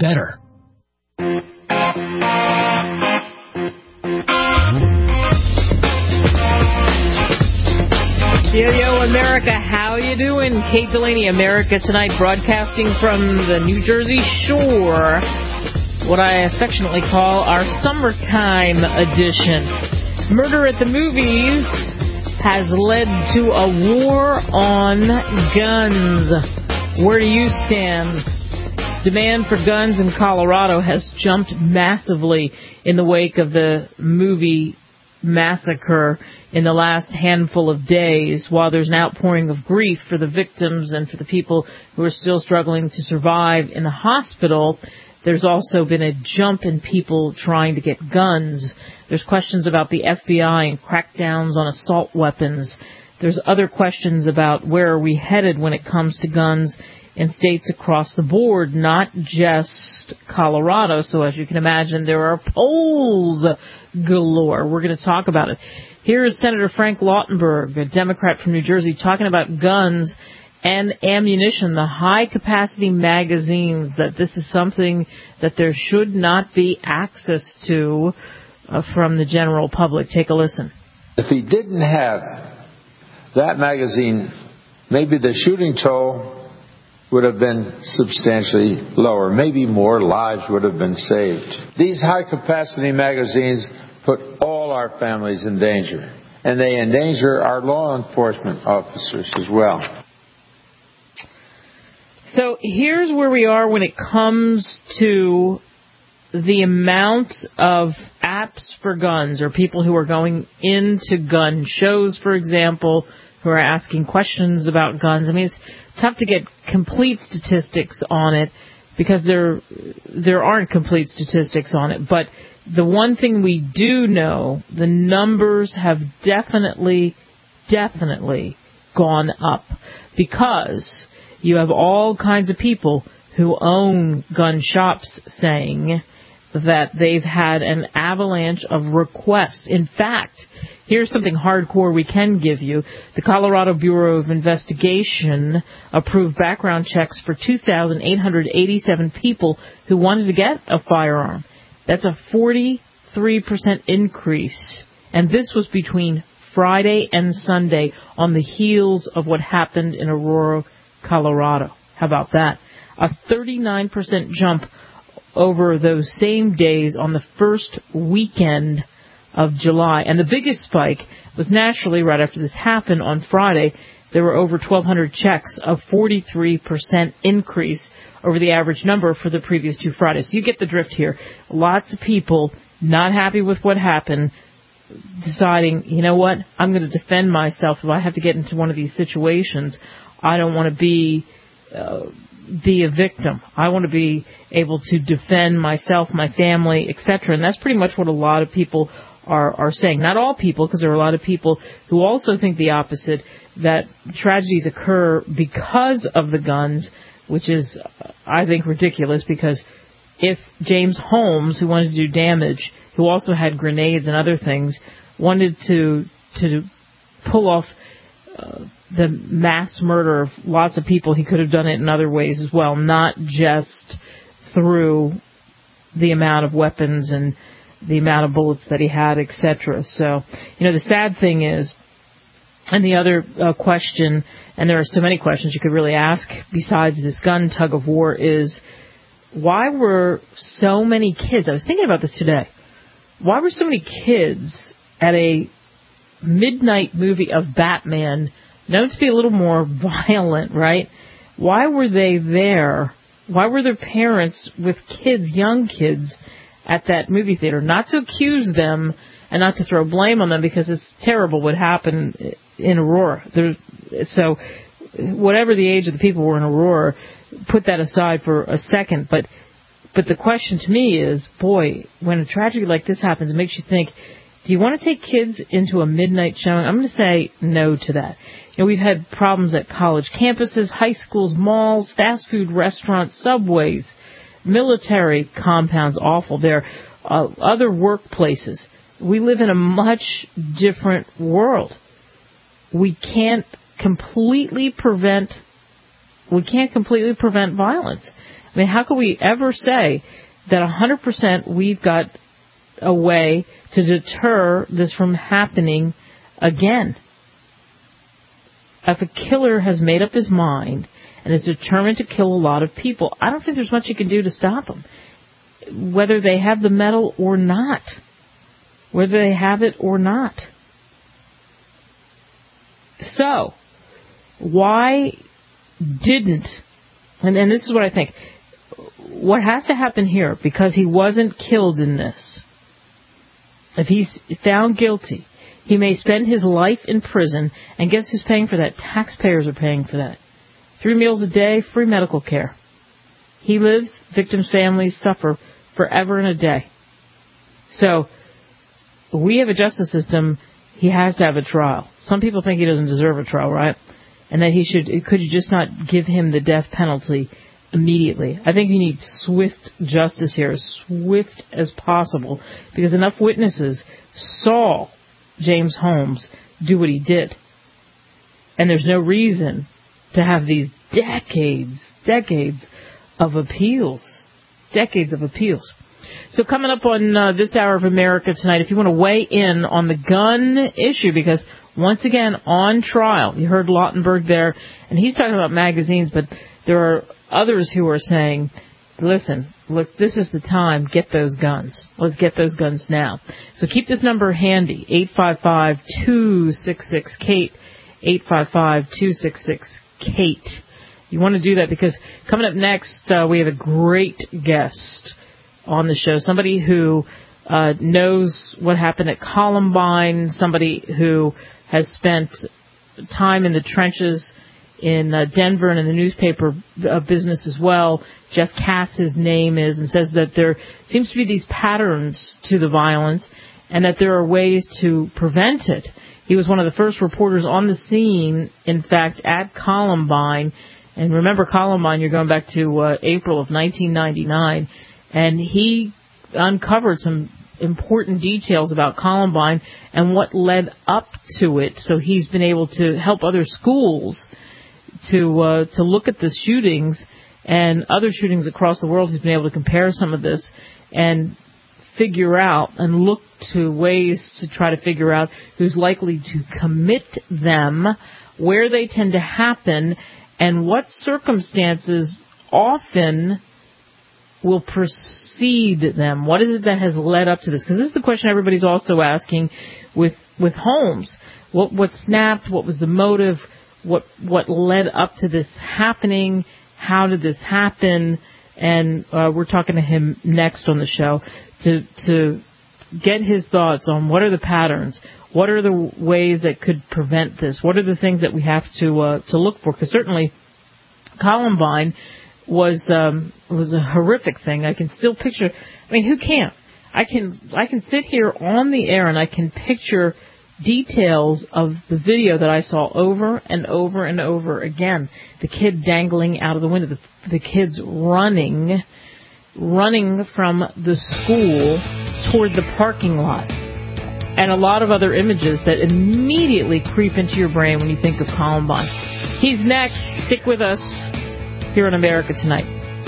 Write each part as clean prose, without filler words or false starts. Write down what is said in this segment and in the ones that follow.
better. Yo, America, how you doing? Kate Delaney, America Tonight, broadcasting from the New Jersey Shore, what I affectionately call our summertime edition. Murder at the movies has led to a war on guns. Where do you stand? Demand for guns in Colorado has jumped massively in the wake of the movie massacre in the last handful of days. While there's an outpouring of grief for the victims and for the people who are still struggling to survive in the hospital, there's also been a jump in people trying to get guns. There's questions about the FBI and crackdowns on assault weapons. There's other questions about where are we headed when it comes to guns in states across the board, not just Colorado. So as you can imagine, there are polls galore. We're going to talk about it. Here is Senator Frank Lautenberg, a Democrat from New Jersey, talking about guns and ammunition, the high-capacity magazines, that this is something that there should not be access to from the general public. Take a listen. If he didn't have that magazine, maybe the shooting toll would have been substantially lower. Maybe more lives would have been saved. These high-capacity magazines put all our families in danger, and they endanger our law enforcement officers as well. So here's where we are when it comes to the amount of apps for guns, or people who are going into gun shows, for example, who are asking questions about guns. I mean, it's tough to get complete statistics on it because there aren't complete statistics on it. But the one thing we do know, the numbers have definitely gone up, because you have all kinds of people who own gun shops saying that they've had an avalanche of requests. In fact, here's something hardcore we can give you. The Colorado Bureau of Investigation approved background checks for 2,887 people who wanted to get a firearm. That's a 43% increase. And this was between Friday and Sunday on the heels of what happened in Aurora, Colorado. How about that? A 39% jump over those same days on the first weekend of July. And the biggest spike was nationally right after this happened on Friday. There were over 1,200 checks, a 43% increase over the average number for the previous two Fridays. So you get the drift here. Lots of people not happy with what happened, deciding, you know what, I'm going to defend myself. If I have to get into one of these situations, I don't want to be a victim. I want to be able to defend myself, my family, etc. And that's pretty much what a lot of people are saying. Not all people, because there are a lot of people who also think the opposite, that tragedies occur because of the guns, which is, I think, ridiculous, because if James Holmes, who wanted to do damage, who also had grenades and other things, wanted to pull off the mass murder of lots of people, he could have done it in other ways as well, not just through the amount of weapons and the amount of bullets that he had, etc. So, the sad thing is, and the other question, and there are so many questions you could really ask besides this gun tug of war, is why were so many kids, I was thinking about this today, why were so many kids at a midnight movie of Batman, known to be a little more violent, right? Why were they there? Why were their parents with kids, young kids, at that movie theater? Not to accuse them and not to throw blame on them, because it's terrible what happened in Aurora. So whatever the age of the people who were in Aurora, put that aside for a second. But the question to me is, boy, when a tragedy like this happens, it makes you think, do you want to take kids into a midnight showing? I'm going to say no to that. We've had problems at college campuses, high schools, malls, fast food restaurants, subways, military compounds, awful there, other workplaces. We live in a much different world. We can't completely prevent violence. I mean, how could we ever say that 100% we've got a way to deter this from happening again? If a killer has made up his mind and is determined to kill a lot of people, I don't think there's much you can do to stop him, whether they have the metal or not, whether they have it or not. So, why didn't, and this is what I think, what has to happen here, because he wasn't killed in this, if he's found guilty, he may spend his life in prison, and guess who's paying for that? Taxpayers are paying for that. 3 meals a day, free medical care. He lives, victims' families suffer forever and a day. So, we have a justice system, he has to have a trial. Some people think he doesn't deserve a trial, right? And that could you just not give him the death penalty immediately? I think you need swift justice here, as swift as possible, because enough witnesses saw James Holmes do what he did. And there's no reason to have these decades of appeals. Decades of appeals. So coming up on this hour of America Tonight, if you want to weigh in on the gun issue, because once again, on trial, you heard Lautenberg there, and he's talking about magazines, but there are others who are saying, listen, look, this is the time, get those guns. Let's get those guns now. So keep this number handy, 855-266-KATE, 855-266-KATE. You want to do that because coming up next, we have a great guest on the show, somebody who knows what happened at Columbine, somebody who has spent time in the trenches in Denver and in the newspaper business as well. Jeff Cass, his name is, and says that there seems to be these patterns to the violence and that there are ways to prevent it. He was one of the first reporters on the scene, in fact, at Columbine. And remember Columbine, you're going back to April of 1999. And he uncovered some important details about Columbine and what led up to it. So he's been able to help other schools to look at the shootings and other shootings across the world. He's been able to compare some of this and figure out and look to ways to try to figure out who's likely to commit them, where they tend to happen, and what circumstances often will precede them. What is it that has led up to this? Because this is the question everybody's also asking with Holmes. What snapped? What was the motive? What led up to this happening? How did this happen? And we're talking to him next on the show to get his thoughts on what are the patterns, what are the ways that could prevent this, what are the things that we have to look for. Because certainly Columbine was a horrific thing. I can still picture. I mean, who can't? I can sit here on the air and I can picture details of the video that I saw over and over and over again. The kid dangling out of the window, the kids running from the school toward the parking lot, and a lot of other images that immediately creep into your brain when you think of Columbine. He's next. Stick with us here on America Tonight.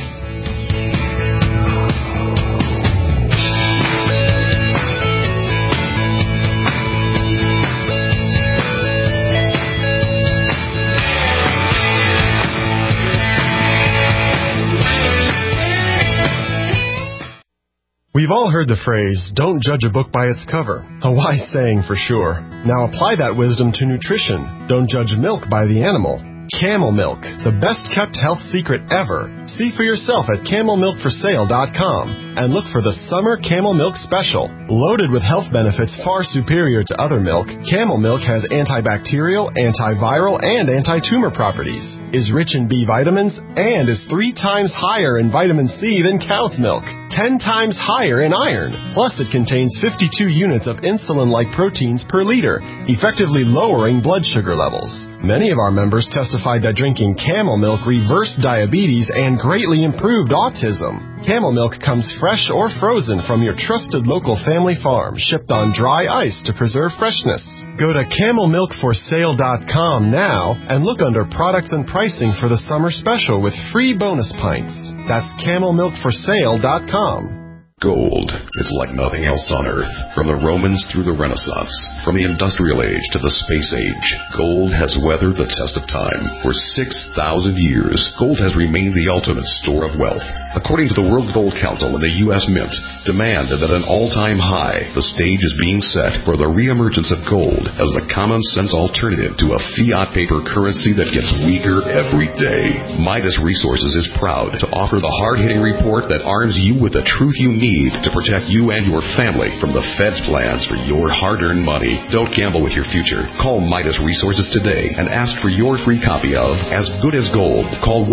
We've all heard the phrase, don't judge a book by its cover. A wise saying for sure. Now apply that wisdom to nutrition. Don't judge milk by the animal. Camel Milk, the best-kept health secret ever. See for yourself at CamelMilkForSale.com and look for the Summer Camel Milk Special. Loaded with health benefits far superior to other milk, Camel Milk has antibacterial, antiviral, and anti-tumor properties, is rich in B vitamins, and is 3 times higher in vitamin C than cow's milk, 10 times higher in iron. Plus, it contains 52 units of insulin-like proteins per liter, effectively lowering blood sugar levels. Many of our members testify testified that drinking camel milk reversed diabetes and greatly improved autism. Camel milk comes fresh or frozen from your trusted local family farm, shipped on dry ice to preserve freshness. Go to camelmilkforsale.com now and look under products and pricing for the summer special with free bonus pints. That's camelmilkforsale.com. Gold is like nothing else on Earth. From the Romans through the Renaissance, from the Industrial Age to the Space Age, gold has weathered the test of time. For 6,000 years, gold has remained the ultimate store of wealth. According to the World Gold Council and the U.S. Mint, demand is at an all-time high. The stage is being set for the reemergence of gold as the common-sense alternative to a fiat paper currency that gets weaker every day. Midas Resources is proud to offer the hard-hitting report that arms you with the truth you need to protect you and your family from the Fed's plans for your hard-earned money. Don't gamble with your future. Call Midas Resources today and ask for your free copy of As Good as Gold. Call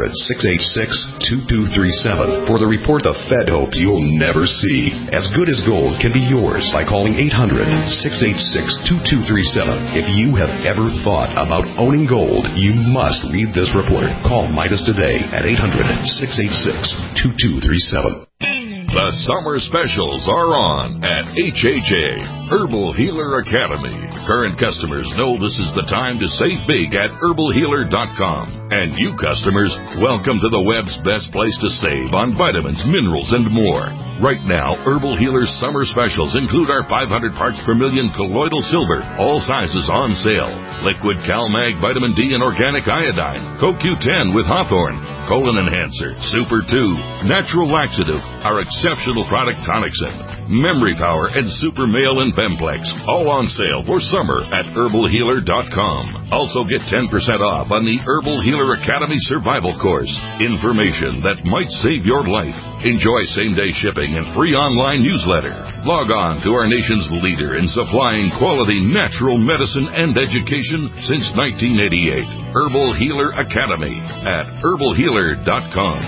1-800-686-2237 for the report the Fed hopes you'll never see. As Good as Gold can be yours by calling 800-686-2237. If you have ever thought about owning gold, you must read this report. Call Midas today at 800-686-2237. The summer specials are on at HHA, Herbal Healer Academy. Current customers know this is the time to save big at herbalhealer.com. And you customers, welcome to the web's best place to save on vitamins, minerals, and more. Right now, Herbal Healer's summer specials include our 500 parts per million colloidal silver, all sizes on sale. Liquid CalMag Vitamin D and Organic Iodine, CoQ10 with Hawthorne, Colon Enhancer, Super 2, Natural Laxative, our exceptional product Tonicsyn, Memory Power, and Super Male and Bemplex, all on sale for summer at herbalhealer.com. Also get 10% off on the Herbal Healer Academy Survival Course. Information that might save your life. Enjoy same-day shipping and free online newsletter. Log on to our nation's leader in supplying quality natural medicine and education since 1988. Herbal Healer Academy at herbalhealer.com.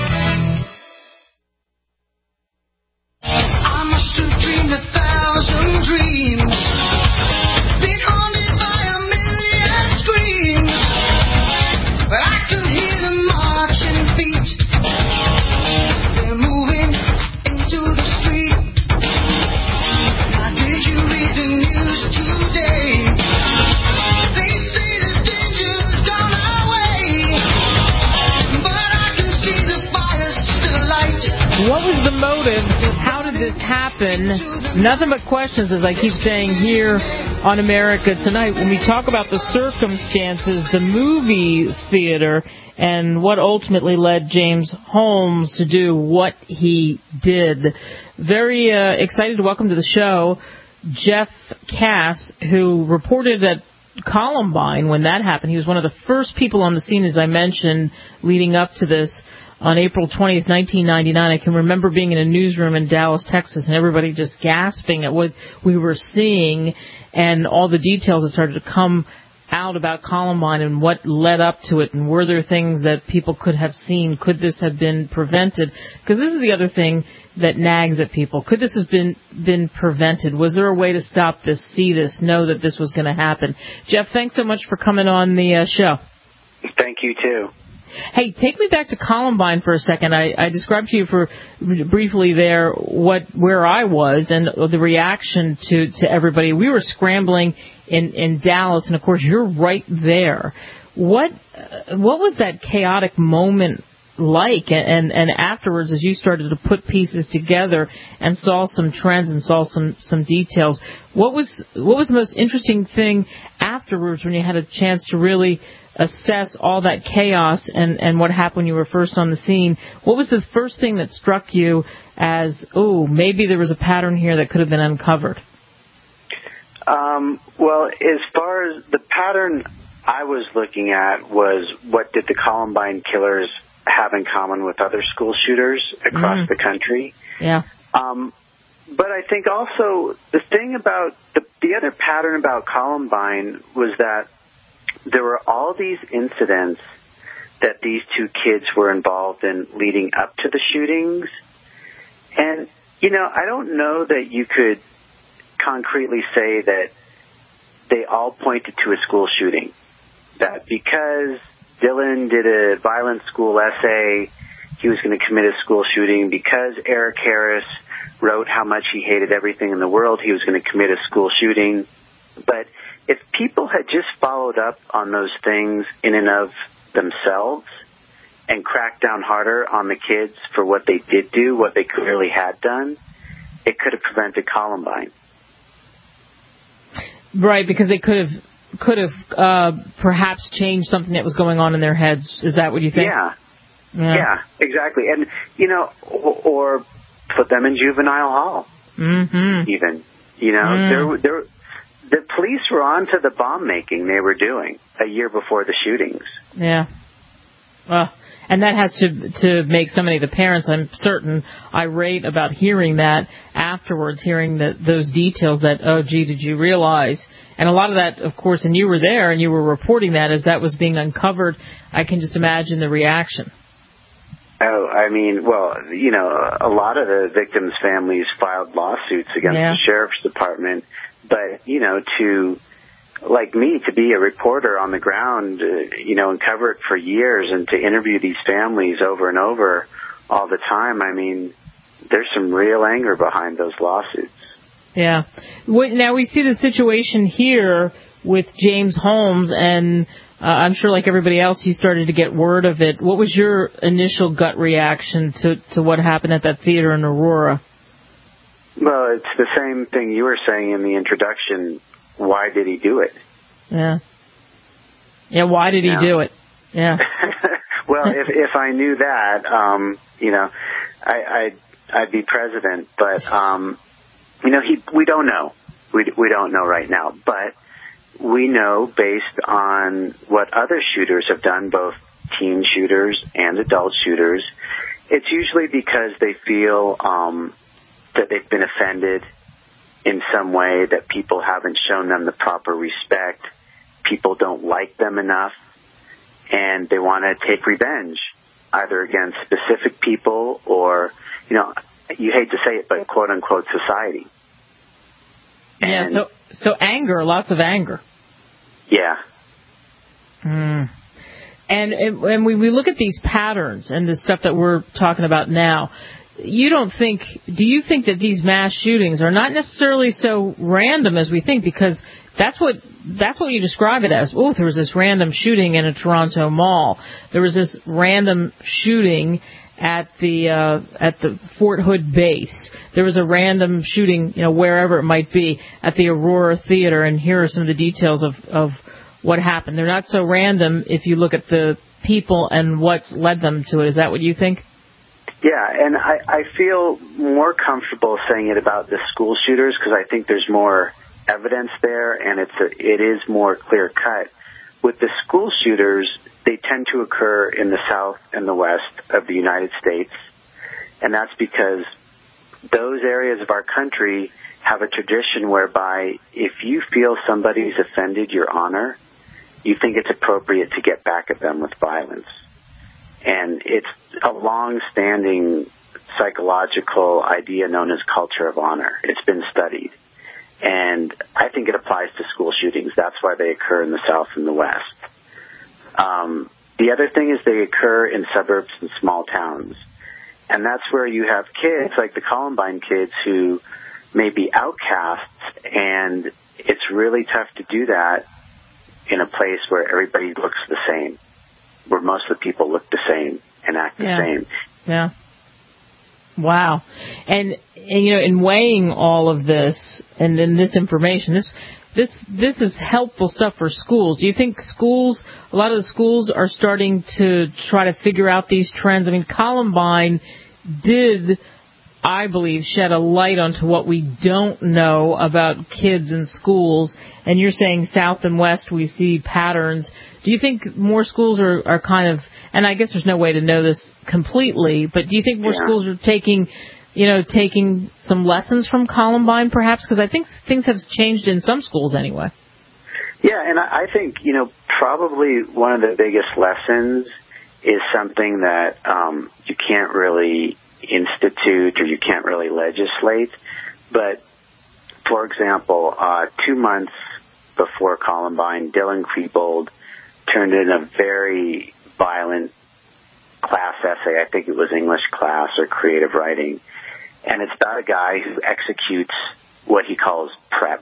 I must have dreamed 1,000 dreams, been haunted by a million screams, but I could hear them marching feet. They're moving into the street. Now did you read the news today? They say the danger's gone our way, but I can see the fire still alight. What was the motive? How did this happen? Nothing but questions, as I keep saying here on America Tonight. When we talk about the circumstances, the movie theater, and what ultimately led James Holmes to do what he did. Very excited to welcome to the show Jeff Kass, who reported at Columbine when that happened. He was one of the first people on the scene, as I mentioned, leading up to this. On April 20th, 1999, I can remember being in a newsroom in Dallas, Texas, and everybody just gasping at what we were seeing and all the details that started to come out about Columbine and what led up to it, and were there things that people could have seen? Could this have been prevented? Because this is the other thing that nags at people. Could this have been prevented? Was there a way to stop this, see this, know that this was going to happen? Jeff, thanks so much for coming on the show. Thank you, too. Hey, take me back to Columbine for a second. I described to you for briefly there where I was and the reaction to everybody. We were scrambling in Dallas, and of course you're right there. What was that chaotic moment like? And afterwards, as you started to put pieces together and saw some trends and saw some details, what was the most interesting thing afterwards when you had a chance to really assess all that chaos and what happened when you were first on the scene? What was the first thing that struck you as, oh, maybe there was a pattern here that could have been uncovered? Well, as far as the pattern I was looking at was, what did the Columbine killers have in common with other school shooters across the country? Yeah. But I think also the thing about the other pattern about Columbine was that there were all these incidents that these two kids were involved in leading up to the shootings. And, I don't know that you could concretely say that they all pointed to a school shooting. that because Dylan did a violent school essay, he was going to commit a school shooting. Because Eric Harris wrote how much he hated everything in the world, he was going to commit a school shooting. But if people had just followed up on those things in and of themselves and cracked down harder on the kids for what they did do, what they clearly had done, it could have prevented Columbine. Right, because they could have perhaps changed something that was going on in their heads. Is that what you think? Yeah, exactly. And, or put them in juvenile hall, even. The police were on to the bomb making they were doing a year before the shootings. Yeah. And that has to make so many of the parents, I'm certain, irate about hearing that afterwards, hearing those details that, oh, gee, did you realize? And a lot of that, of course, and you were there and you were reporting that as that was being uncovered. I can just imagine the reaction. Oh, I mean, well, a lot of the victims' families filed lawsuits against the sheriff's department. But, like me, to be a reporter on the ground, and cover it for years and to interview these families over and over all the time, I mean, there's some real anger behind those lawsuits. Yeah. Now we see the situation here with James Holmes, and I'm sure like everybody else, you started to get word of it. What was your initial gut reaction to what happened at that theater in Aurora? Well, it's the same thing you were saying in the introduction. Why did he do it? Yeah. Yeah, why did he do it? Yeah. Well, if I knew that, I'd be president. But, we don't know. We don't know right now. But we know based on what other shooters have done, both teen shooters and adult shooters, it's usually because they feel that they've been offended in some way, that people haven't shown them the proper respect, people don't like them enough, and they want to take revenge, either against specific people or, you hate to say it, but quote-unquote society. And so anger, lots of anger. Yeah. And when we look at these patterns and the stuff that we're talking about now, do you think that these mass shootings are not necessarily so random as we think? Because that's what you describe it as. Oh, there was this random shooting in a Toronto mall. There was this random shooting at the Fort Hood base. There was a random shooting, wherever it might be, at the Aurora Theater, and here are some of the details of what happened. They're not so random if you look at the people and what's led them to it. Is that what you think? Yeah, and I feel more comfortable saying it about the school shooters because I think there's more evidence there, and it is more clear cut. With the school shooters, they tend to occur in the south and the west of the United States, and that's because those areas of our country have a tradition whereby if you feel somebody's offended your honor, you think it's appropriate to get back at them with violence. And it's a long-standing psychological idea known as culture of honor. It's been studied. And I think it applies to school shootings. That's why they occur in the South and the West. The other thing is they occur in suburbs and small towns. And that's where you have kids, like the Columbine kids, who may be outcasts, and it's really tough to do that in a place where everybody looks the same, where most of the people look the same and act the same. Yeah. Wow. And in weighing all of this and then this information, this is helpful stuff for schools. Do you think a lot of the schools are starting to try to figure out these trends? I mean, Columbine did, I believe, shed a light onto what we don't know about kids in schools. And you're saying South and West, we see patterns. Do you think more schools are kind of, and I guess there's no way to know this completely, but do you think more schools are taking some lessons from Columbine perhaps? Because I think things have changed in some schools anyway. Yeah, and I think, probably one of the biggest lessons is something that you can't really institute or you can't really legislate. But, for example, 2 months before Columbine, Dylan Klebold turned in a very violent class essay. I think it was English class or creative writing. And it's about a guy who executes what he calls preps.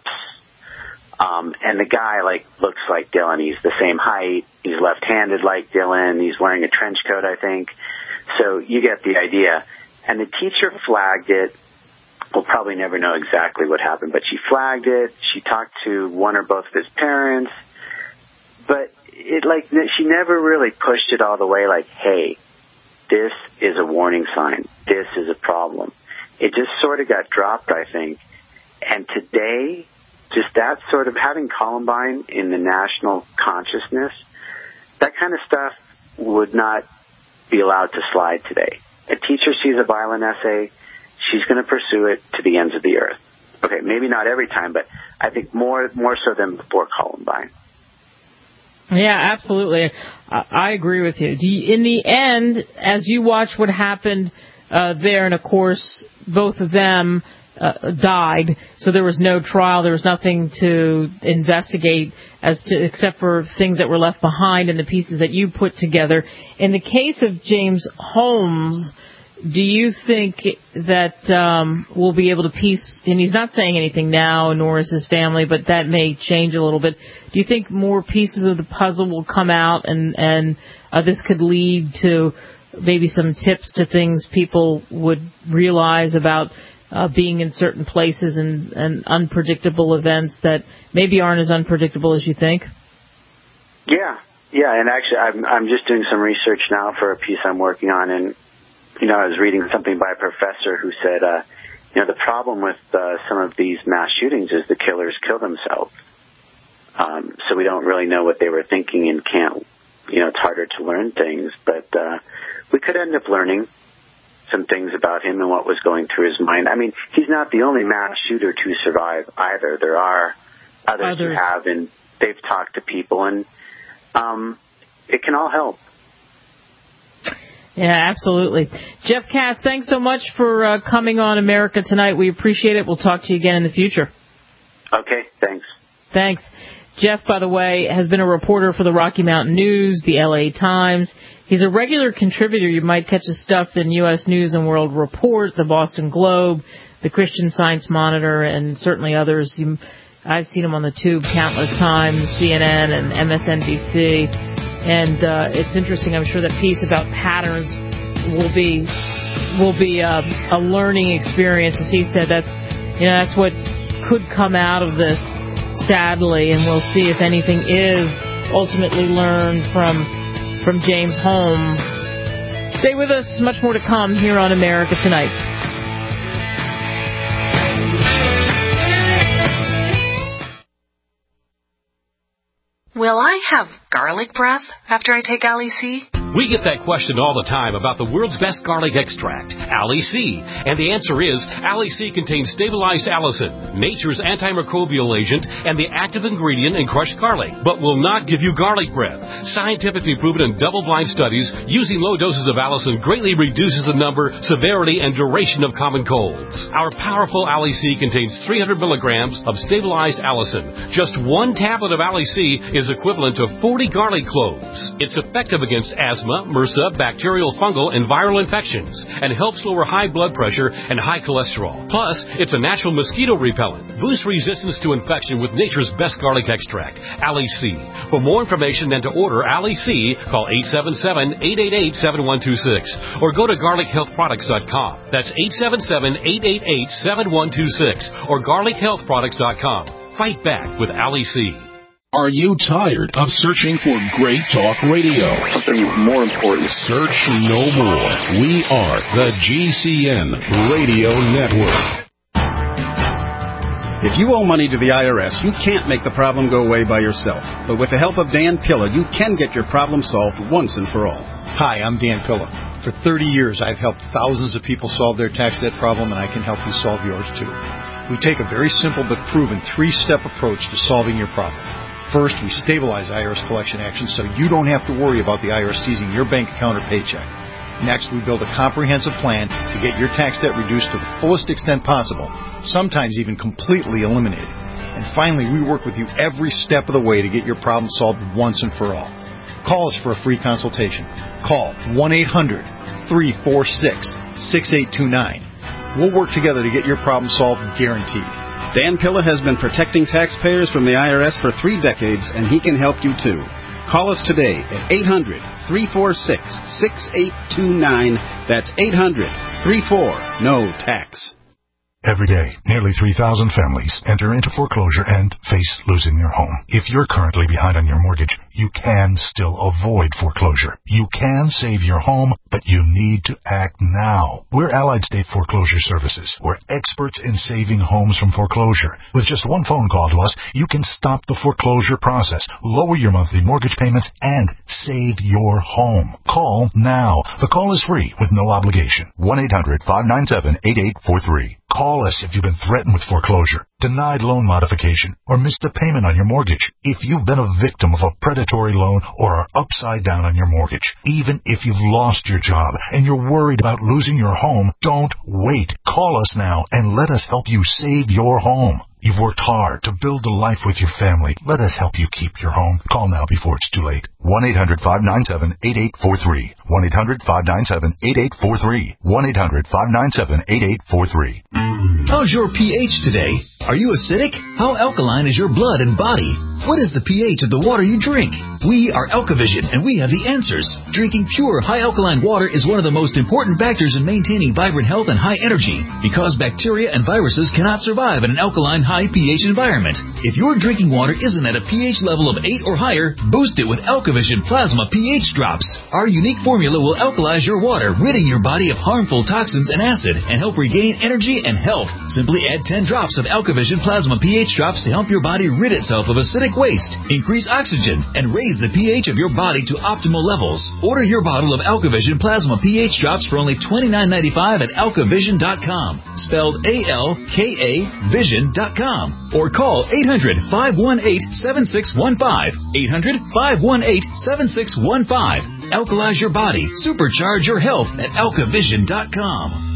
And the guy, looks like Dylan. He's the same height. He's left-handed like Dylan. He's wearing a trench coat, I think. So you get the idea. And the teacher flagged it. We'll probably never know exactly what happened, but she flagged it. She talked to one or both of his parents. But she never really pushed it all the way, hey, this is a warning sign. This is a problem. It just sort of got dropped, I think. And today, just that sort of having Columbine in the national consciousness, that kind of stuff would not be allowed to slide today. A teacher sees a violent essay, she's going to pursue it to the ends of the earth. Okay, maybe not every time, but I think more so than before Columbine. Yeah, absolutely. I agree with you. In the end, as you watch what happened there, and of course, both of them died, so there was no trial, there was nothing to investigate except for things that were left behind and the pieces that you put together. In the case of James Holmes, do you think that we'll be able to piece, and he's not saying anything now, nor is his family, but that may change a little bit. Do you think more pieces of the puzzle will come out and this could lead to maybe some tips to things people would realize about being in certain places and unpredictable events that maybe aren't as unpredictable as you think? Yeah, and actually I'm just doing some research now for a piece I'm working on, and I was reading something by a professor who said, the problem with some of these mass shootings is the killers kill themselves. So we don't really know what they were thinking and can't, it's harder to learn things, but we could end up learning some things about him and what was going through his mind. I mean, he's not the only mass shooter to survive either. There are others who have, and they've talked to people, and it can all help. Yeah, absolutely. Jeff Kass, thanks so much for coming on America Tonight. We appreciate it. We'll talk to you again in the future. Okay, thanks. Thanks. Jeff, by the way, has been a reporter for the Rocky Mountain News, the LA Times. He's a regular contributor. You might catch his stuff in U.S. News and World Report, the Boston Globe, the Christian Science Monitor, and certainly others. I've seen him on the Tube countless times, CNN and MSNBC. And it's interesting. I'm sure that piece about patterns will be a learning experience. As he said, that's what could come out of this, sadly, and we'll see if anything is ultimately learned from James Holmes. Stay with us. Much more to come here on America Tonight. Will I have garlic breath after I take Ali C? We get that question all the time about the world's best garlic extract, Ali C. And the answer is, Ali C contains stabilized allicin, nature's antimicrobial agent, and the active ingredient in crushed garlic, but will not give you garlic breath. Scientifically proven in double-blind studies, using low doses of allicin greatly reduces the number, severity, and duration of common colds. Our powerful Ali C contains 300 milligrams of stabilized allicin. Just one tablet of Ali C is equivalent to 40 garlic cloves. It's effective against asthma, MRSA, bacterial, fungal, and viral infections, and helps lower high blood pressure and high cholesterol. Plus, it's a natural mosquito repellent. Boost resistance to infection with nature's best garlic extract, Ali C. For more information and to order Ali C, call 877-888-7126 or go to garlichealthproducts.com. That's 877-888-7126 or garlichealthproducts.com. Fight back with Ali C. Are you tired of searching for great talk radio? Something more important. Search no more. We are the GCN Radio Network. If you owe money to the IRS, you can't make the problem go away by yourself. But with the help of Dan Pilla, you can get your problem solved once and for all. Hi, I'm Dan Pilla. For 30 years, I've helped thousands of people solve their tax debt problem, and I can help you solve yours too. We take a very simple but proven 3-step approach to solving your problem. First, we stabilize IRS collection actions so you don't have to worry about the IRS seizing your bank account or paycheck. Next, we build a comprehensive plan to get your tax debt reduced to the fullest extent possible, sometimes even completely eliminated. And finally, we work with you every step of the way to get your problem solved once and for all. Call us for a free consultation. Call 1-800-346-6829. We'll work together to get your problem solved, guaranteed. Dan Pilla has been protecting taxpayers from the IRS for 3 decades, and he can help you too. Call us today at 800-346-6829. That's 800-34-NO-TAX. Every day, nearly 3,000 families enter into foreclosure and face losing their home. If you're currently behind on your mortgage, you can still avoid foreclosure. You can save your home, but you need to act now. We're Allied State Foreclosure Services. We're experts in saving homes from foreclosure. With just one phone call to us, you can stop the foreclosure process, lower your monthly mortgage payments, and save your home. Call now. The call is free with no obligation. 1-800-597-8843. Call us if you've been threatened with foreclosure, denied loan modification, or missed a payment on your mortgage. If you've been a victim of a predatory loan or are upside down on your mortgage, even if you've lost your job and you're worried about losing your home, don't wait. Call us now and let us help you save your home. You've worked hard to build a life with your family. Let us help you keep your home. Call now before it's too late. 1-800-597-8843. 1-800-597-8843. 1-800-597-8843. How's your pH today? Are you acidic? How alkaline is your blood and body? What is the pH of the water you drink? We are Alkavision, and we have the answers. Drinking pure, high alkaline water is one of the most important factors in maintaining vibrant health and high energy, because bacteria and viruses cannot survive in an alkaline, high pH environment. If your drinking water isn't at a pH level of 8 or higher, boost it with Alkavision Plasma pH Drops. Our unique formula will alkalize your water, ridding your body of harmful toxins and acid, and help regain energy and health. Simply add 10 drops of Alkavision Plasma pH Drops to help your body rid itself of acidic waste, increase oxygen, and raise the pH of your body to optimal levels. Order your bottle of Alkavision Plasma pH Drops for only $29.95 at alkavision.com, spelled A-L-K-A Vision.com, or call 800-518-7615, 800-518-7615. Alkalize your body, supercharge your health at alkavision.com.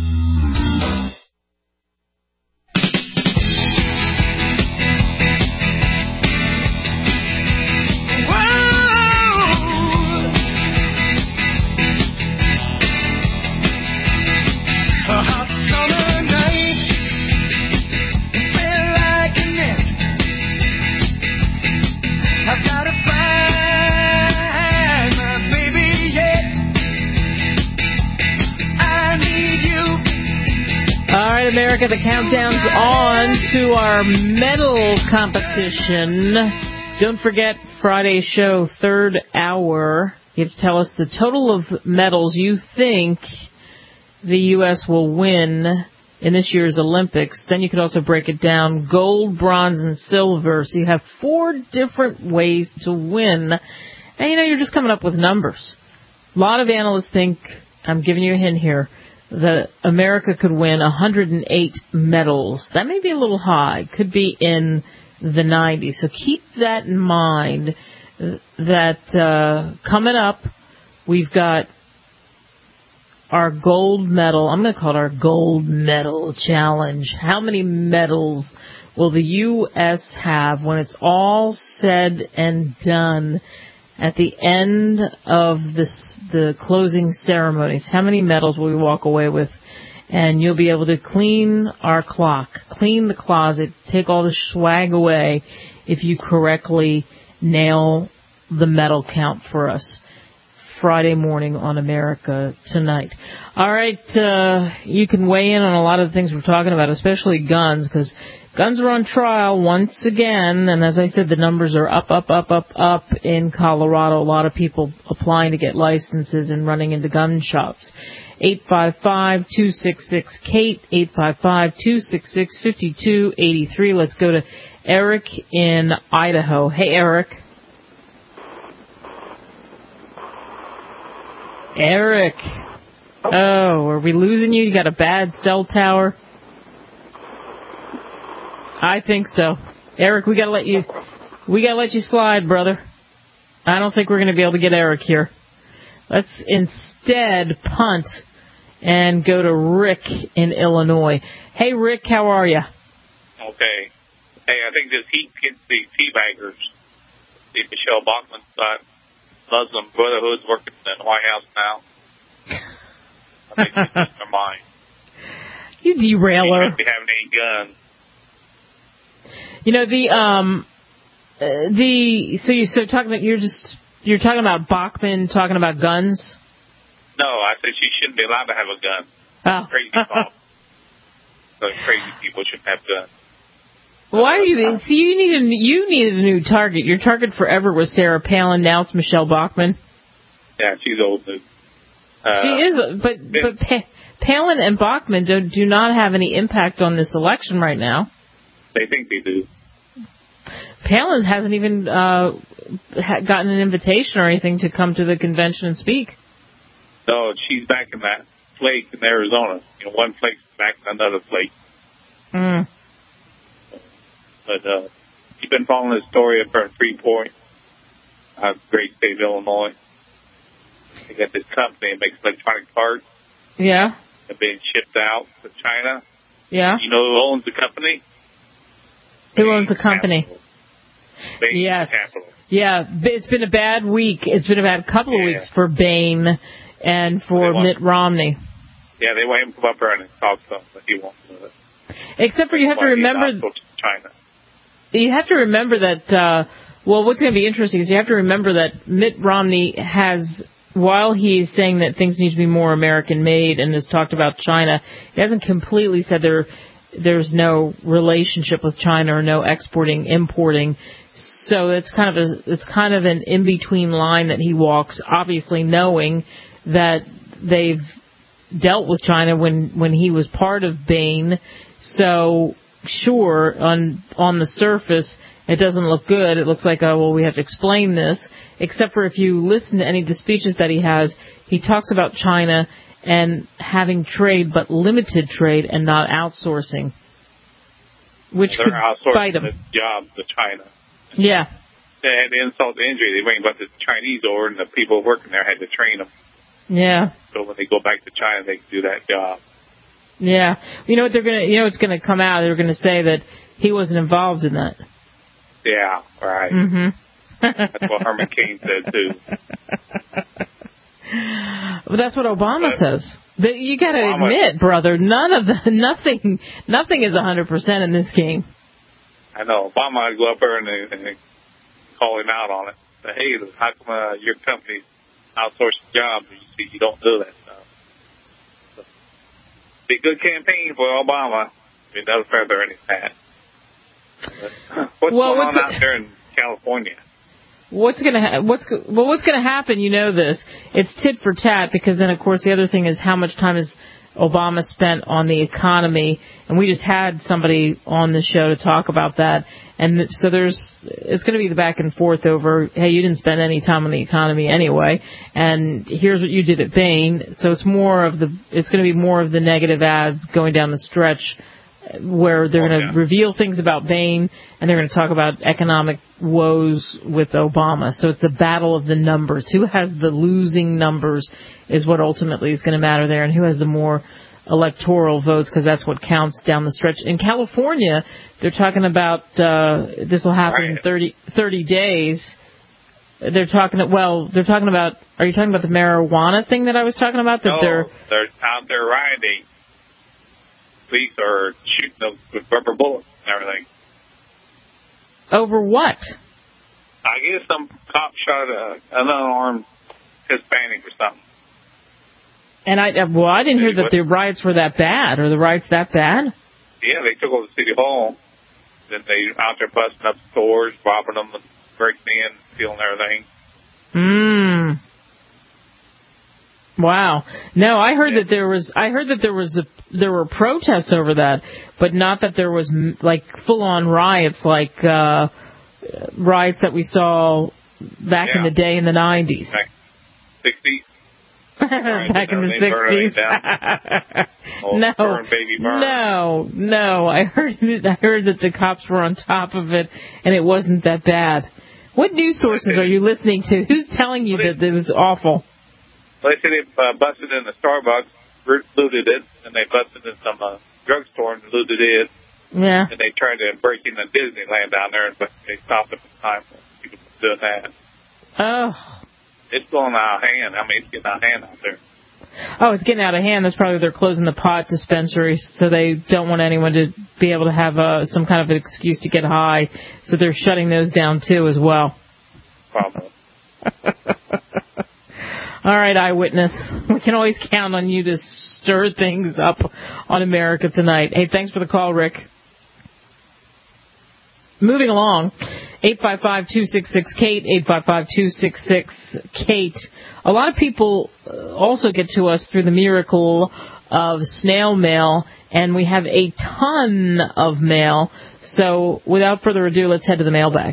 America, the countdown's on to our medal competition. Don't forget Friday's show, third hour. You have to tell us the total of medals you think the U.S. will win in this year's Olympics. Then you could also break it down, gold, bronze, and silver. So you have 4 different ways to win. And, you're just coming up with numbers. A lot of analysts think, I'm giving you a hint here, that America could win 108 medals. That may be a little high. Could be in the 90s. So keep that in mind that coming up, we've got our gold medal. I'm going to call it our gold medal challenge. How many medals will the U.S. have when it's all said and done at the end of the closing ceremonies? How many medals will we walk away with? And you'll be able to clean our clock, clean the closet, take all the swag away if you correctly nail the medal count for us. Friday morning on America Tonight. All right, you can weigh in on a lot of the things we're talking about, especially guns, because guns are on trial once again, and as I said, the numbers are up in Colorado. A lot of people applying to get licenses and running into gun shops. 855-266-KATE, 855-266-5283. Let's go to Eric in Idaho. Hey, Eric. Eric. Oh, are we losing you? You got a bad cell tower? I think so. Eric, we gotta let you slide, brother. I don't think we're gonna be able to get Eric here. Let's instead punt and go to Rick in Illinois. Hey, Rick, how are you? Okay. Hey, I think this heat gets these teabaggers. See Michelle Bachman's spot. Muslim Brotherhood's working in the White House now. I think they changed their mind. You derailer. They shouldn't be having any guns. You know, you're talking about Bachmann talking about guns? No, I said she shouldn't be allowed to have a gun. Oh. Crazy thought. So crazy people shouldn't have guns. Why are you? See, you needed a new target. Your target forever was Sarah Palin. Now it's Michelle Bachmann. Yeah, she's old news. She is, but Palin and Bachmann do not have any impact on this election right now. They think they do. Palin hasn't even gotten an invitation or anything to come to the convention and speak. No, she's back in that flake in Arizona. You know, one flake's back in another flake. Mm. But you've been following the story of her in Freeport, great state of Illinois. They got this company that makes electronic parts. Yeah. They're being shipped out to China. Yeah. You know who owns the company? Who owns the company? Bain Yes. Capital. Yeah, it's been a bad week. It's been a bad couple of weeks for Bain and for Mitt Romney. Yeah, they want him to come up here and talk something, but he won't do it. Except for you have to remember. China. You have to remember that. What's going to be interesting is you have to remember that Mitt Romney has, while he's saying that things need to be more American-made and has talked about China, he hasn't completely said there's no relationship with China or no exporting, importing. So it's kind of an in-between line that he walks, obviously knowing that they've dealt with China when he was part of Bain. So sure, on the surface, it doesn't look good. It looks like, we have to explain this. Except for if you listen to any of the speeches that he has, he talks about China and having trade, but limited trade and not outsourcing, which could bite him. They're outsourcing the jobs to China. Yeah. They had insult to injury. They bring about the Chinese over, and the people working there had to train them. Yeah. So when they go back to China, they can do that job. Yeah. You know what it's gonna come out. They're gonna say that he wasn't involved in that. Yeah. Right. Mm-hmm. That's what Herman Cain said too. Well, that's what Obama says. You got to admit, brother, nothing is 100% in this game. I know. Obama would go up there and call him out on it. Say, hey, how come your company's outsourcing jobs? You don't do that stuff. So, be a good campaign for Obama. It does feather in his hat. What's going on out there in California? What's gonna happen? You know this. It's tit for tat, because then of course the other thing is how much time has Obama spent on the economy, and we just had somebody on the show to talk about that. And so it's going to be the back and forth over, hey, you didn't spend any time on the economy anyway, and here's what you did at Bain. So it's going to be more of the negative ads going down the stretch, where they're going to reveal things about Bain, and they're going to talk about economic woes with Obama. So it's the battle of the numbers. Who has the losing numbers is what ultimately is going to matter there, and who has the more electoral votes, because that's what counts down the stretch. In California, they're talking about this will happen in 30 days. They're talking about, are you talking about the marijuana thing that I was talking about? That they're out there rioting. Police are shooting them with rubber bullets and everything. Over what? I guess some cop shot an unarmed Hispanic or something. And I didn't hear that the riots were that bad. Are the riots that bad? Yeah, they took over the city hall. Then they out there busting up stores, robbing them, and breaking in, stealing everything. Wow. No, I heard that there were protests over that, but not that there was like full-on riots, like riots that we saw back in the day in the 90s. Back 60s. Back in the 60s. No. I heard that the cops were on top of it, and it wasn't that bad. What news sources are you listening to? Who's telling you that it was awful? Well, they said they busted in the Starbucks, looted it, and they busted in some drugstore and looted it. Yeah. And they tried to break into Disneyland down there, but they stopped them in time for people doing that. Oh. it's going out of hand. I mean, it's getting out of hand out there. Oh, it's getting out of hand. That's probably they're closing the pot dispensaries, so they don't want anyone to be able to have some kind of an excuse to get high. So they're shutting those down too as well. Probably. All right, Eyewitness. We can always count on you to stir things up on America Tonight. Hey, thanks for the call, Rick. Moving along, 855-266-KATE, 855-266-KATE. A lot of people also get to us through the miracle of snail mail, and we have a ton of mail. So without further ado, let's head to the mailbag.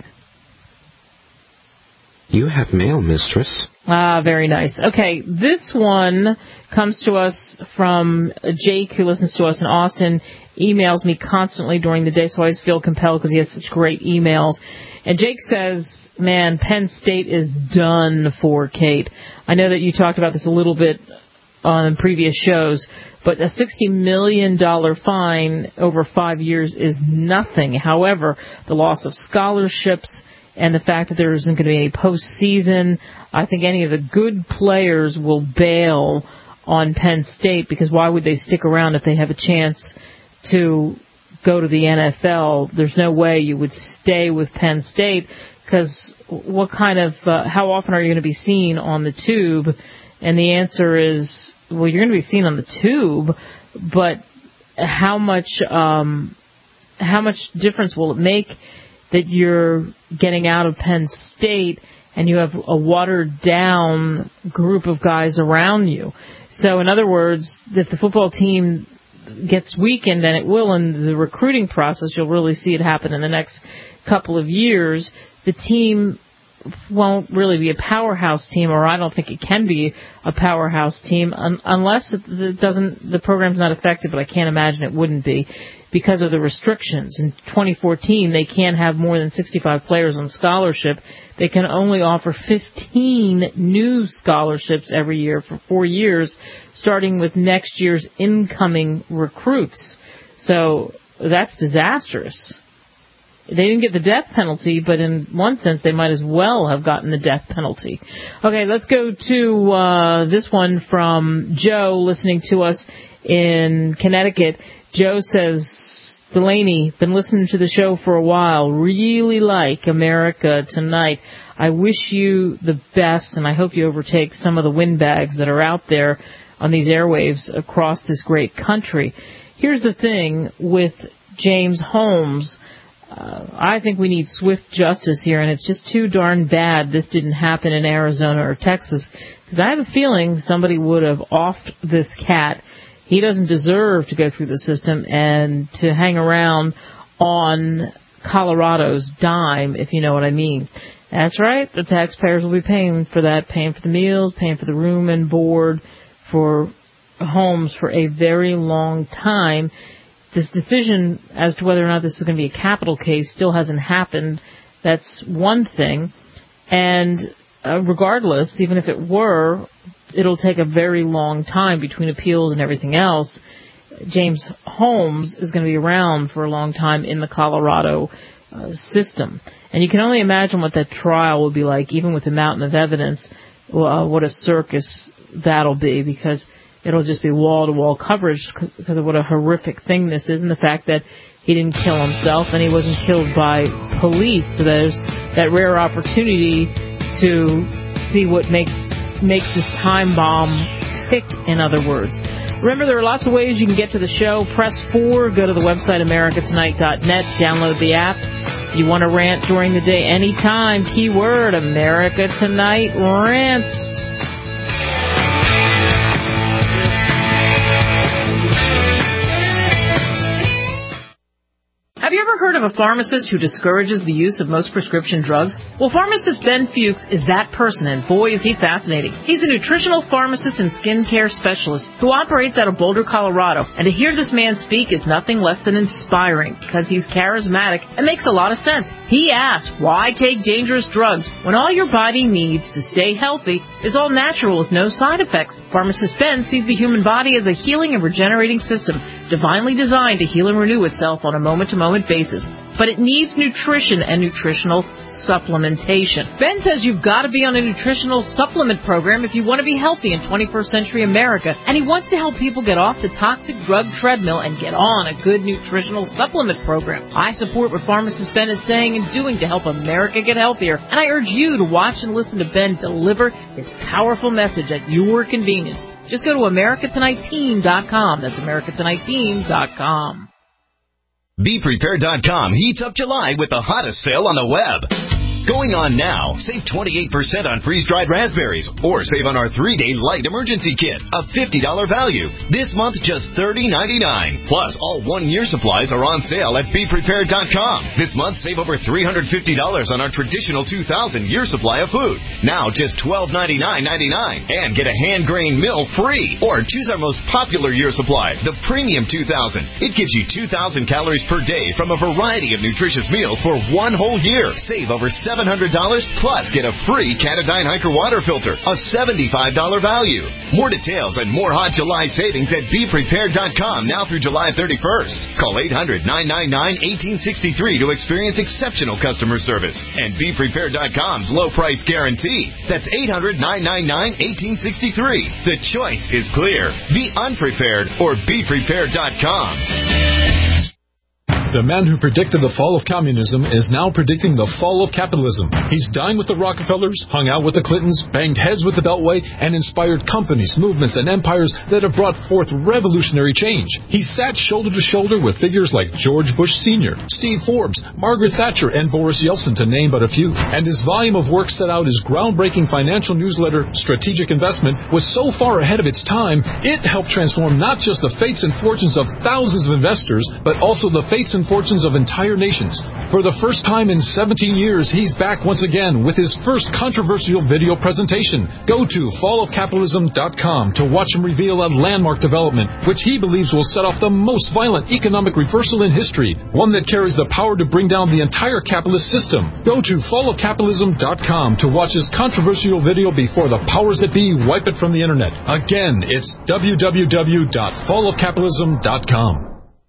You have mail, mistress. Ah, very nice. Okay, this one comes to us from Jake, who listens to us in Austin, emails me constantly during the day, so I always feel compelled because he has such great emails. And Jake says, man, Penn State is done for, Kate. I know that you talked about this a little bit on previous shows, but a $60 million fine over 5 years is nothing. However, the loss of scholarships and the fact that there isn't going to be any postseason, I think any of the good players will bail on Penn State, because why would they stick around if they have a chance to go to the NFL? There's no way you would stay with Penn State, because what kind of, how often are you going to be seen on the tube? And the answer is, well, you're going to be seen on the tube, but how much difference will it make that you're getting out of Penn State and you have a watered-down group of guys around you? So, in other words, if the football team gets weakened, and it will in the recruiting process, you'll really see it happen in the next couple of years, the team won't really be a powerhouse team, or I don't think it can be a powerhouse team unless the program's not affected, but I can't imagine it wouldn't be, because of the restrictions. In 2014, they can't have more than 65 players on scholarship. They can only offer 15 new scholarships every year for 4 years, starting with next year's incoming recruits. So that's disastrous. They didn't get the death penalty, but in one sense, they might as well have gotten the death penalty. Okay, let's go to this one from Joe, listening to us in Connecticut. Joe says, Delaney, been listening to the show for a while. Really like America Tonight. I wish you the best, and I hope you overtake some of the windbags that are out there on these airwaves across this great country. Here's the thing with James Holmes. I think we need swift justice here, and it's just too darn bad this didn't happen in Arizona or Texas, because I have a feeling somebody would have offed this cat. He doesn't deserve to go through the system and to hang around on Colorado's dime, if you know what I mean. That's right, the taxpayers will be paying for that, paying for the meals, paying for the room and board for Holmes for a very long time. This decision as to whether or not this is going to be a capital case still hasn't happened. That's one thing. And regardless, even if it were, it'll take a very long time between appeals and everything else. James Holmes is going to be around for a long time in the Colorado system. And you can only imagine what that trial will be like, even with the mountain of evidence, what a circus that'll be, because it'll just be wall-to-wall coverage because of what a horrific thing this is, and the fact that he didn't kill himself and he wasn't killed by police. So there's that rare opportunity to see what makes this time bomb tick, in other words. Remember, there are lots of ways you can get to the show. Press 4, go to the website americatonight.net, download the app. If you want to rant during the day anytime, keyword America Tonight Rant. Have you ever heard of a pharmacist who discourages the use of most prescription drugs? Well, pharmacist Ben Fuchs is that person, and boy, is he fascinating. He's a nutritional pharmacist and skincare specialist who operates out of Boulder, Colorado. And to hear this man speak is nothing less than inspiring, because he's charismatic and makes a lot of sense. He asks, why take dangerous drugs when all your body needs to stay healthy is all natural with no side effects? Pharmacist Ben sees the human body as a healing and regenerating system, divinely designed to heal and renew itself on a moment-to-moment basis. but it needs nutrition and nutritional supplementation. Ben says you've got to be on a nutritional supplement program if you want to be healthy in 21st century America, and he wants to help people get off the toxic drug treadmill and get on a good nutritional supplement program. I support what pharmacist Ben is saying and doing to help America get healthier, and I urge you to watch and listen to Ben deliver his powerful message at your convenience. Just go to AmericaTonightTeam.com. That's AmericaTonightTeam.com. BePrepared.com heats up July with the hottest sale on the web. Going on now. Save 28% on freeze-dried raspberries, or save on our 3-day light emergency kit, a $50 value. This month, just $30.99. Plus, all 1-year supplies are on sale at BePrepared.com. This month, save over $350 on our traditional 2,000-year supply of food. Now, just $12.99.99. And get a hand-grained mill free. Or choose our most popular year supply, the Premium 2000. It gives you 2,000 calories per day from a variety of nutritious meals for 1 whole year. Save over $700, plus get a free Catadine Hiker water filter, a $75 value. More details and more hot July savings at BePrepared.com now through July 31st. Call 800-999-1863 to experience exceptional customer service and BePrepared.com's low price guarantee. That's 800-999-1863. The choice is clear. Be unprepared or BePrepared.com. The man who predicted the fall of communism is now predicting the fall of capitalism. He's dined with the Rockefellers, hung out with the Clintons, banged heads with the Beltway, and inspired companies, movements, and empires that have brought forth revolutionary change. He sat shoulder to shoulder with figures like George Bush Sr., Steve Forbes, Margaret Thatcher, and Boris Yeltsin, to name but a few. And his volume of work set out his groundbreaking financial newsletter, Strategic Investment, was so far ahead of its time, it helped transform not just the fates and fortunes of thousands of investors, but also the fates and fortunes of entire nations. For the first time in 17 years, he's back once again with his first controversial video presentation. Go to fallofcapitalism.com to watch him reveal a landmark development, which he believes will set off the most violent economic reversal in history, one that carries the power to bring down the entire capitalist system. Go to fallofcapitalism.com to watch his controversial video before the powers that be wipe it from the internet. Again, it's www.fallofcapitalism.com.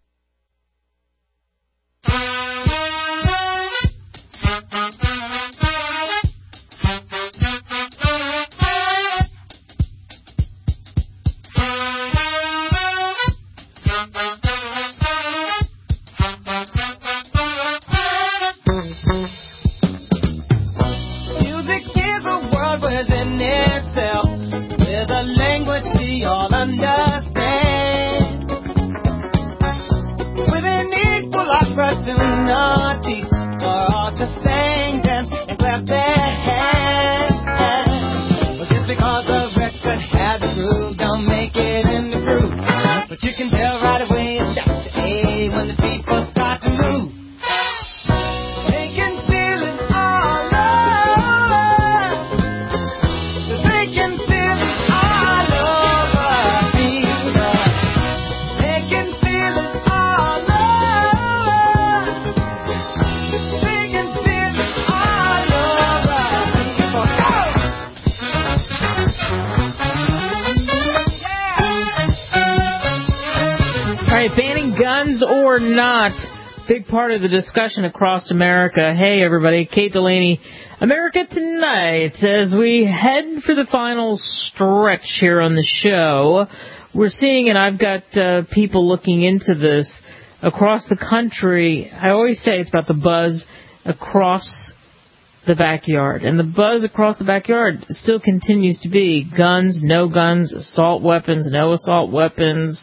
Or not, big part of the discussion across America. Hey, everybody, Kate Delaney, America Tonight. As we head for the final stretch here on the show, we're seeing, and I've got people looking into this across the country. I always say it's about the buzz across the backyard. And the buzz across the backyard still continues to be guns, no guns, assault weapons, no assault weapons,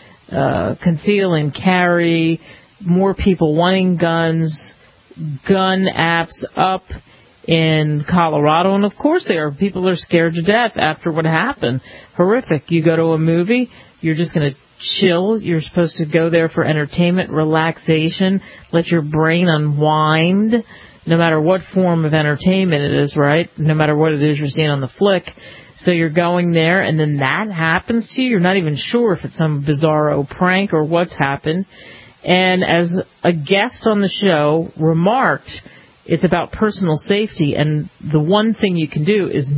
conceal and carry, more people wanting guns, gun apps up in Colorado. And, of course, people are scared to death after what happened. Horrific. You go to a movie, you're just going to chill. You're supposed to go there for entertainment, relaxation, let your brain unwind, no matter what form of entertainment it is, right? No matter what it is you're seeing on the flick. So you're going there, and then that happens to you. You're not even sure if it's some bizarro prank or what's happened. And as a guest on the show remarked, it's about personal safety. And the one thing you can do is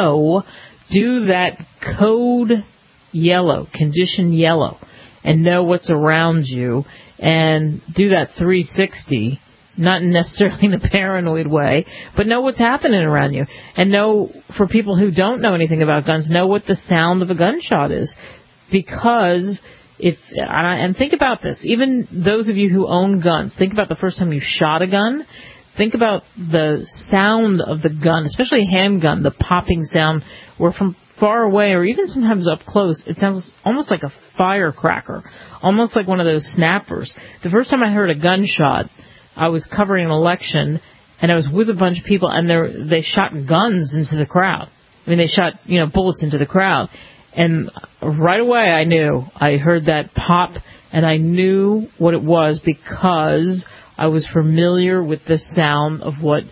do that code yellow, condition yellow, and know what's around you, and do that 360 not necessarily in a paranoid way, but know what's happening around you. And know, for people who don't know anything about guns, know what the sound of a gunshot is. Because and think about this, even those of you who own guns, think about the first time you shot a gun. Think about the sound of the gun, especially a handgun, the popping sound, where from far away or even sometimes up close, it sounds almost like a firecracker, almost like one of those snappers. The first time I heard a gunshot, I was covering an election, and I was with a bunch of people, and they shot guns into the crowd. I mean, they shot, bullets into the crowd. And right away I knew. I heard that pop, and I knew what it was because I was familiar with the sound of what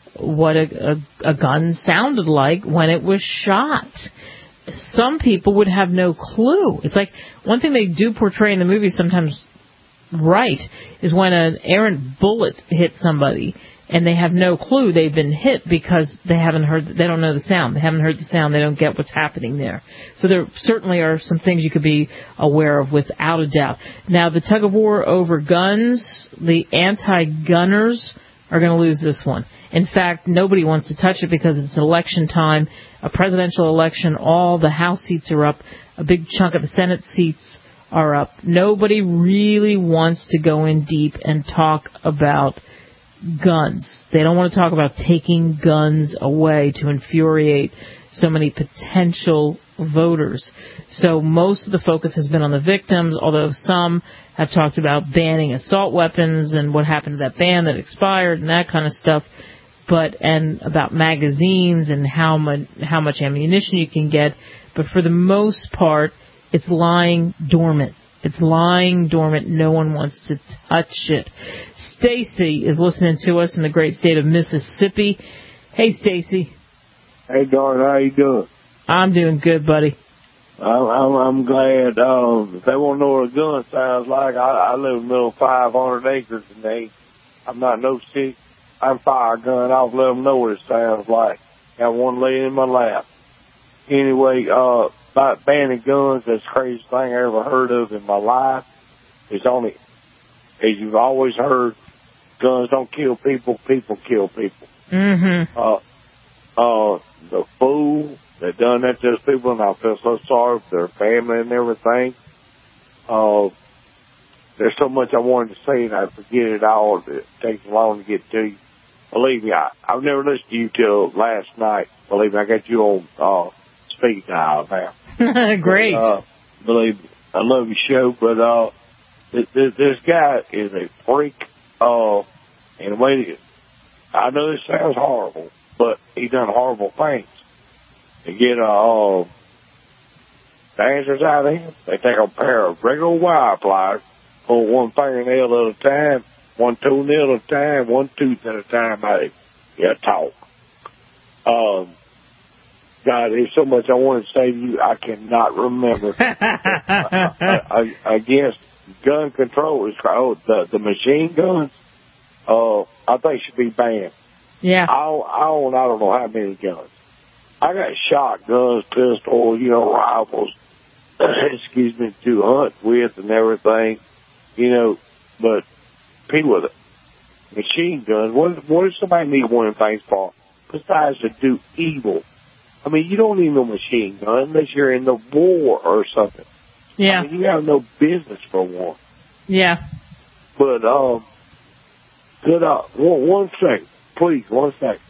a gun sounded like when it was shot. Some people would have no clue. It's like one thing they do portray in the movies sometimes right is when an errant bullet hits somebody and they have no clue they've been hit because they don't know the sound. They haven't heard the sound. They don't get what's happening there. So there certainly are some things you could be aware of without a doubt. Now, the tug of war over guns, the anti-gunners are going to lose this one. In fact, nobody wants to touch it because it's election time, a presidential election. All the House seats are up. A big chunk of the Senate seats are up. Nobody really wants to go in deep and talk about guns. They don't want to talk about taking guns away to infuriate so many potential voters. So most of the focus has been on the victims, although some have talked about banning assault weapons and what happened to that ban that expired and that kind of stuff, and about magazines and how much ammunition you can get. But for the most part, it's lying dormant. It's lying dormant. No one wants to touch it. Stacy is listening to us in the great state of Mississippi. Hey, Stacy. Hey, Darn, how you doing? I'm doing good, buddy. I'm glad. If they want to know what a gun sounds like, I live in the middle of 500 acres, and I'm not no sick. I fire a gun off, let them know what it sounds like. Got one laying in my lap. Anyway, about banning guns, that's the craziest thing I ever heard of in my life. It's only, as you've always heard, guns don't kill people, people kill people. Mm-hmm. The fool that done that to those people, and I feel so sorry for their family and everything. There's so much I wanted to say, and I forget it all. It takes long to get to you. Believe me, I've never listened to you till last night. Believe me, I got you on speed dial now. Great. Believe me, I love your show, but this guy is a freak. And the way I know this sounds horrible, but he done horrible things. They get the answers out of him. They take a pair of regular wire pliers, pull one fingernail at a time, one toenail at a time, one tooth at a time out of him. Yeah, talk. God, there's so much I want to say to you, I cannot remember. Against gun control, the machine guns, I think should be banned. Yeah. I don't know how many guns. I got shotguns, pistols, rifles, to hunt with and everything, but people with machine guns, what does somebody need one of them things for? Besides to do evil. I mean, you don't need no machine gun unless you're in the war or something. Yeah. I mean, you have no business for one. Yeah. But, one second. Please, 1 second.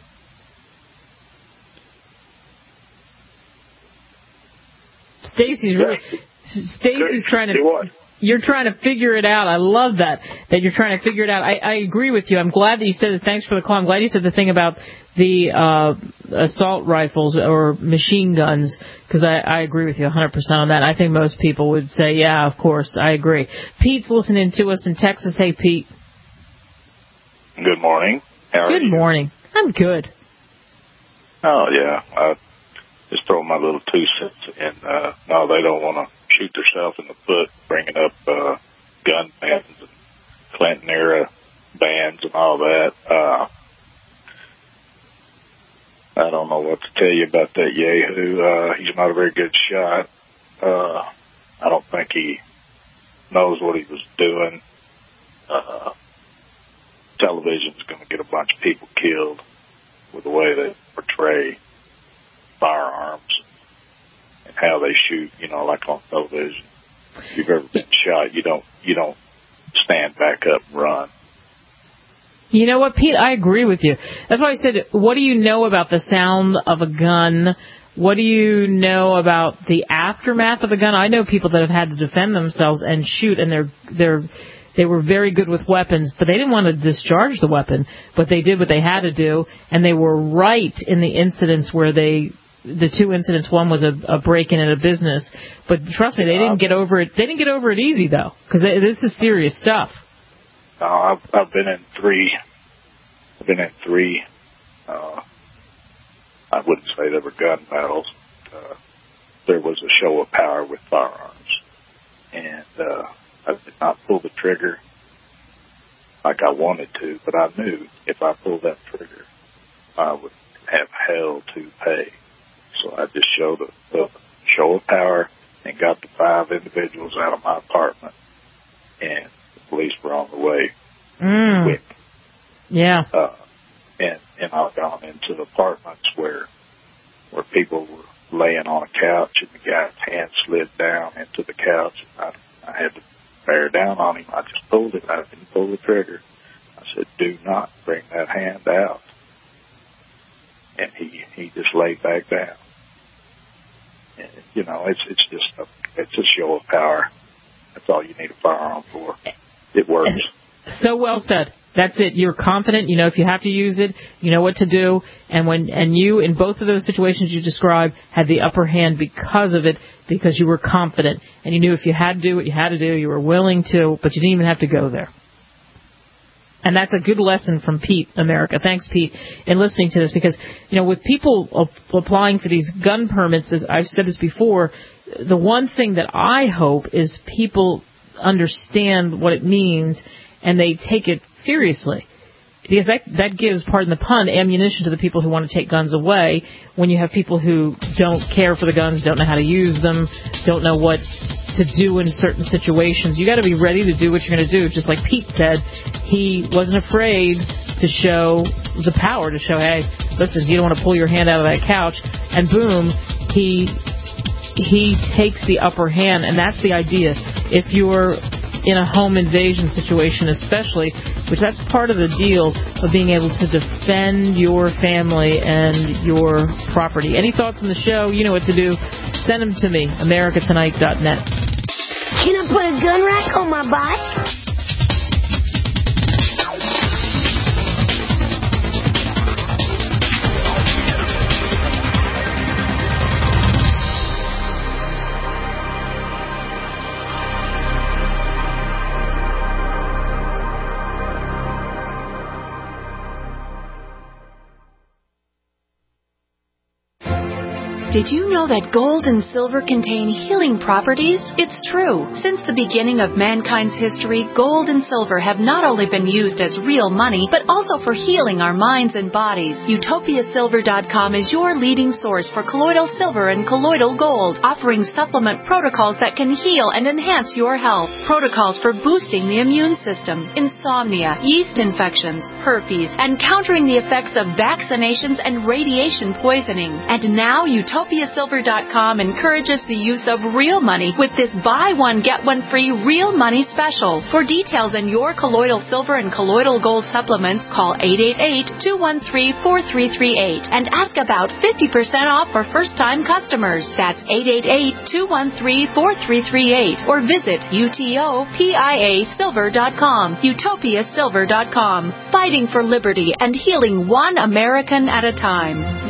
Stacy's trying to, you're trying to figure it out. I love that you're trying to figure it out. I agree with you. I'm glad that you said it. Thanks for the call. I'm glad you said the thing about the assault rifles or machine guns, because I agree with you 100% on that. I think most people would say, yeah, of course, I agree. Pete's listening to us in Texas. Hey, Pete. Good morning. How are you? Good morning. I'm good. Oh, yeah. I just throw my little 2 cents in. No, they don't want to shoot themselves in the foot, bringing up gun bans and Clinton-era bans and all that. I don't know what to tell you about that yahoo. He's not a very good shot. I don't think he knows what he was doing. television's going to get a bunch of people killed with the way they portray firearms and how they shoot, like on television. If you've ever been shot, you don't stand back up and run. You know what, Pete? I agree with you. That's why I said, what do you know about the sound of a gun? What do you know about the aftermath of a gun? I know people that have had to defend themselves and shoot, and they were very good with weapons, but they didn't want to discharge the weapon, but they did what they had to do, and they were right in the incidents where the two incidents. One was a break-in at a business, but trust me, they didn't get over it. They didn't get over it easy though, because this is serious stuff. I've been in three. I wouldn't say they were gun battles. There was a show of power with firearms, and I did not pull the trigger like I wanted to, but I knew if I pulled that trigger, I would have hell to pay. So I just showed a show of power and got the 5 individuals out of my apartment, and the police were on the way quick. Yeah. And I've gone into apartments where people were laying on a couch and the guy's hand slid down into the couch. And I had to bear down on him. I just pulled it. I didn't pull the trigger. I said, "Do not bring that hand out." And he just laid back down. And, it's a show of power. That's all you need a firearm for. It works. So well said. That's it. You're confident. You know if you have to use it, you know what to do. And you, in both of those situations you described, had the upper hand because of it, because you were confident. And you knew if you had to do what you had to do, you were willing to, but you didn't even have to go there. And that's a good lesson from Pete, America. Thanks, Pete, in listening to this. Because, with people applying for these gun permits, as I've said this before, the one thing that I hope is people understand what it means and they take it seriously. Because that gives, pardon the pun, ammunition to the people who want to take guns away when you have people who don't care for the guns, don't know how to use them, don't know what to do in certain situations. You got to be ready to do what you're going to do. Just like Pete said, he wasn't afraid to show the power, to show, hey, listen, you don't want to pull your hand out of that couch, and boom, he takes the upper hand, and that's the idea. If you're in a home invasion situation especially, which that's part of the deal of being able to defend your family and your property. Any thoughts on the show? You know what to do. Send them to me, americatonight.net. Can I put a gun rack on my bike? Did you know that gold and silver contain healing properties? It's true. Since the beginning of mankind's history, gold and silver have not only been used as real money, but also for healing our minds and bodies. UtopiaSilver.com is your leading source for colloidal silver and colloidal gold, offering supplement protocols that can heal and enhance your health. Protocols for boosting the immune system, insomnia, yeast infections, herpes, and countering the effects of vaccinations and radiation poisoning. And now UtopiaSilver.com encourages the use of real money with this buy one, get one free real money special. For details on your colloidal silver and colloidal gold supplements, call 888-213-4338 and ask about 50% off for first-time customers. That's 888-213-4338 or visit UTOPIASilver.com. UtopiaSilver.com. Fighting for liberty and healing one American at a time.